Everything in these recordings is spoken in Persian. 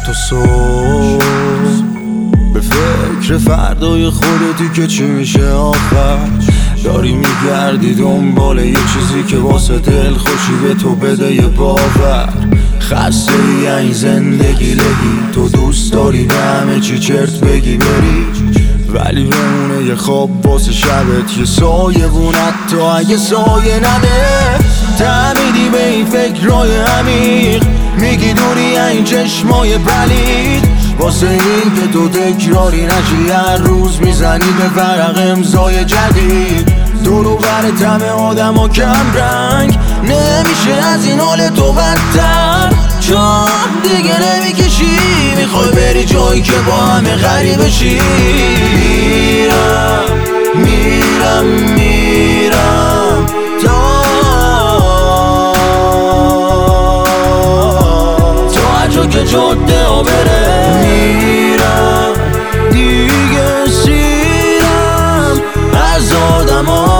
تو صبح به فکر فردای خودتی که چی میشه آخر. داری میگردی دنبال یه چیزی که واسه دل خوشی به تو بده یه باور. خسته ای این زندگی لگی، تو دوست داری به همه چی چرت بگی بری، ولی بمونه یه خواب واسه شبت، یه سایه بونت تو اگه سایه نده. تعمیدی به این فکرهای عمیق، میگی دوری این چشمای پلید، واسه این که تو تکراری نشی هر روز میزنی به ورق امضای جدید. دور و برت همه آدم ها کم رنگ، نمیشه از این حال تو بدتر، چون دیگه نمیکشی میخوای بری جایی که با همه غریبه شی. میرم تا هر که جاده ها بره. میرم دیگه سیرم از آدم ها.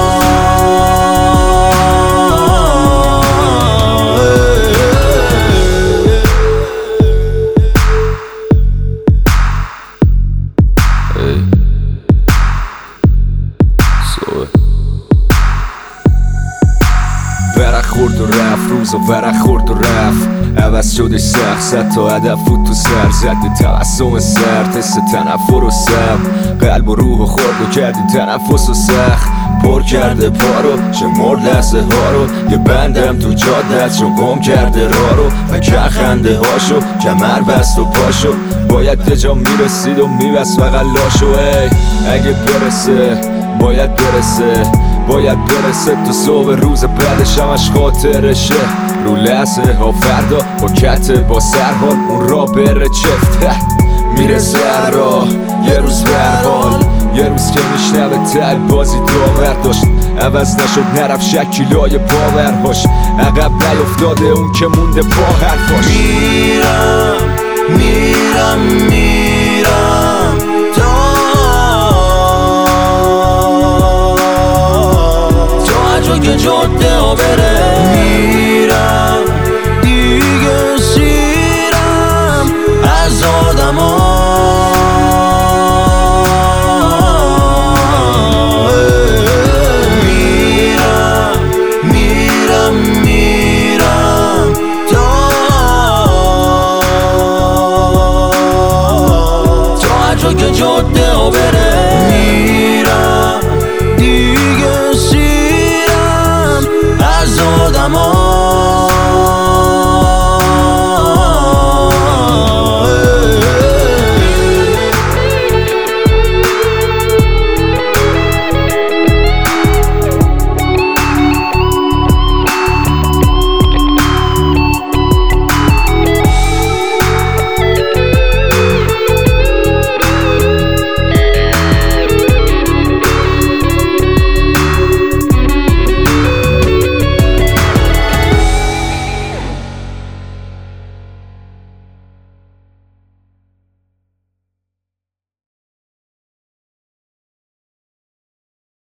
ورق خورد و رفت، روزا ورق خورد و رفت، عوض شدش سخت، صد تا هدف بود تو سر، زد تبسم سرد، حس تنفر و سب، قلب و روح و خورد و کردی تنفس و سخت، پر کرده پارو شمرد لحظه ها رو، یه بندم تو جادت چون گم کرده راه رو، و که خنده هاشو کمر بست و پاشو، باید به جا میرسید و میبست فقط لاشو. ای اگه برسه باید برسه، باید برسه تو صبح روز بعدش همش خاطرشه، رو لحظه ها فردا با کته با سرحال اون را بره چفت. میرسه هر راه یه روز به هر حال، یه روز که میشنوه تل بازی داور داشت، عوض نشد نرفت شکیلای باورهاش، عقب نیفتاده اون که مونده با حرفاش. میرم